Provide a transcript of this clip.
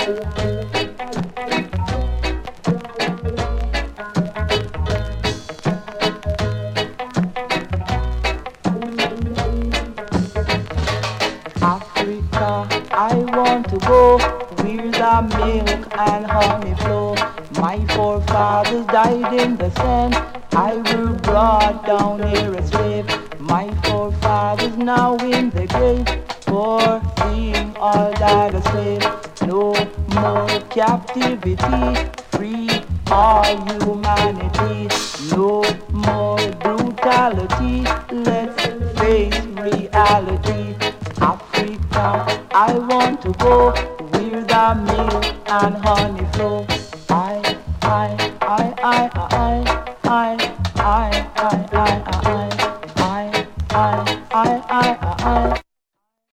Africa, I want to go where the milk and honey flow. My forefathers died in the sand. I was brought down here a slave. My forefathers now in the grave for seeing all that a slave. No more captivity, free all humanity. No more brutality, let's face reality. Africa, I want to go where the milk and honey flow. I